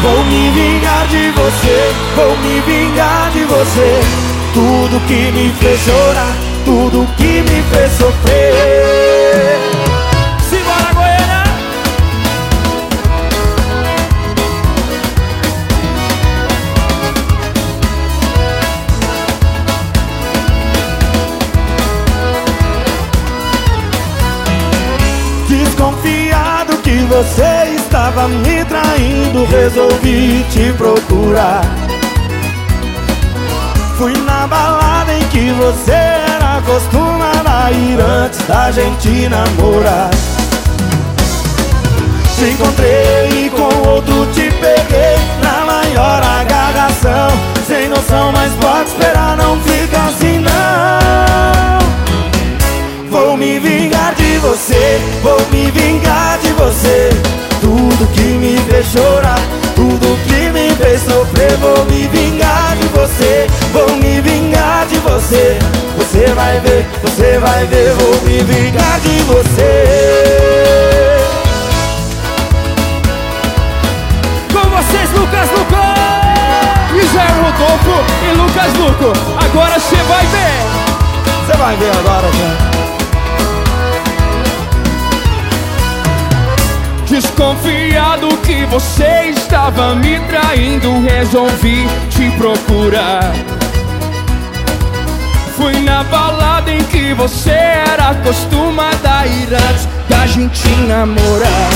Vou me vingar de você, vou me vingar de você. Tudo que me fez chorar, tudo que me fez sofrer. Simbora, Goiânia! Desconfiado que você estava me traindo, resolvi te procurar. Fui na balada em que você era acostumada a ir antes da gente namorar. Te encontrei e com outro te peguei na maior agarração. Sem noção, mas pode esperar, não fica assim não. Vou me vingar de você, vou me vingar de você. Tudo que me fez chorar, tudo que me fez sofrer. Vou me vingar de você, vou me vingar de você. Você vai ver, vou me vingar de você. Com vocês, Lucas Luco, Israel Rodolfo e Lucas Luco. Agora você vai ver. Você vai ver agora, cara. Desconfiado que você estava me traindo, resolvi te procurar. Fui na balada em que você era acostumada a ir antes da gente namorar.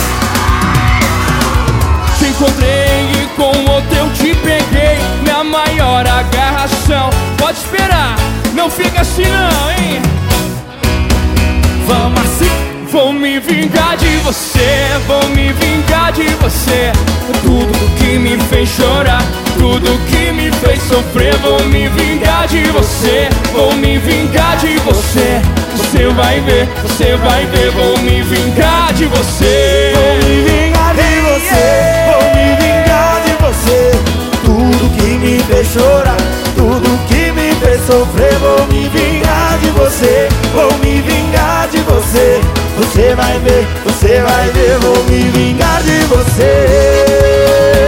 Te encontrei e com outro eu te peguei na maior agarração. Pode esperar, não fica assim não, hein? Vamos assim. Vou me vingar de você, vou me vingar de você. Tudo que me fez chorar, tudo que me fez sofrer. Vou me vingar de você, vou me vingar de você. Você vai ver, vou me vingar de você. Vou me vingar de você, vou me vingar de você. Tudo que me fez chorar, tudo que me fez sofrer. Vou me vingar de você, vou me vingar de você. Você vai ver, vou me vingar de você.